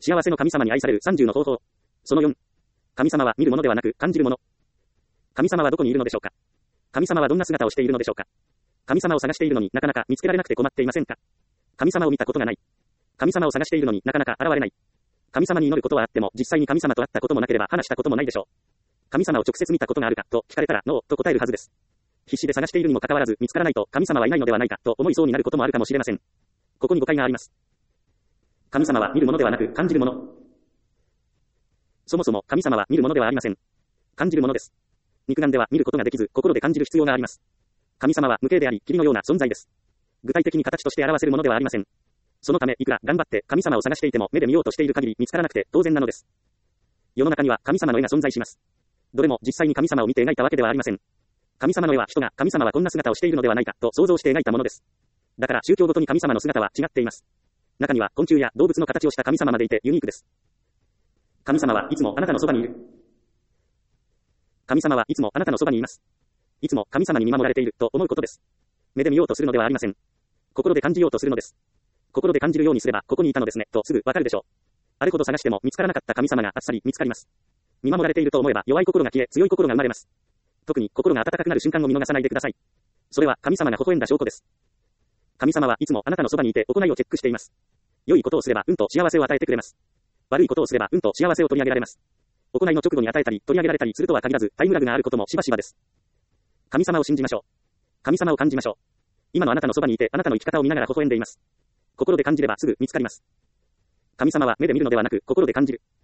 幸せの神様に愛される30の方法。その4。神様は見るものではなく感じるもの。神様はどこにいるのでしょうか。神様はどんな姿をしているのでしょうか。神様を探しているのになかなか見つけられなくて困っていませんか。神様を見たことがない。神様を探しているのになかなか現れない。神様に祈ることはあっても実際に神様と会ったこともなければ話したこともないでしょう。神様を直接見たことがあるかと聞かれたらノーと答えるはずです。必死で探しているにもかかわらず見つからないと神様はいないのではないかと思いそうになることもあるかもしれません。ここに誤解があります。神様は見るものではなく感じるもの。そもそも神様は見るものではありません。感じるものです。肉眼では見ることができず心で感じる必要があります。神様は無形であり霧のような存在です。具体的に形として表せるものではありません。そのためいくら頑張って神様を探していても目で見ようとしている限り見つからなくて当然なのです。世の中には神様の絵が存在します。どれも実際に神様を見て描いたわけではありません。神様の絵は人が神様はこんな姿をしているのではないかと想像して描いたものです。だから宗教ごとに神様の姿は違っています。中には昆虫や動物の形をした神様までいてユニークです。神様はいつもあなたのそばにいる。神様はいつもあなたのそばにいます。いつも神様に見守られていると思うことです。目で見ようとするのではありません。心で感じようとするのです。心で感じるようにすればここにいたのですねとすぐわかるでしょう。あれほど探しても見つからなかった神様があっさり見つかります。見守られていると思えば弱い心が消え強い心が生まれます。特に心が温かくなる瞬間を見逃さないでください。それは神様が微笑んだ証拠です。神様はいつもあなたのそばにいて行いをチェックしています。良いことをすればと幸せを与えてくれます。悪いことをすればと幸せを取り上げられます。行いの直後に与えたり取り上げられたりするとは限らずタイムラグがあることもしばしばです。神様を信じましょう。神様を感じましょう。今のあなたのそばにいてあなたの生き方を見ながら微笑んでいます。心で感じればすぐ見つかります。神様は目で見るのではなく心で感じる。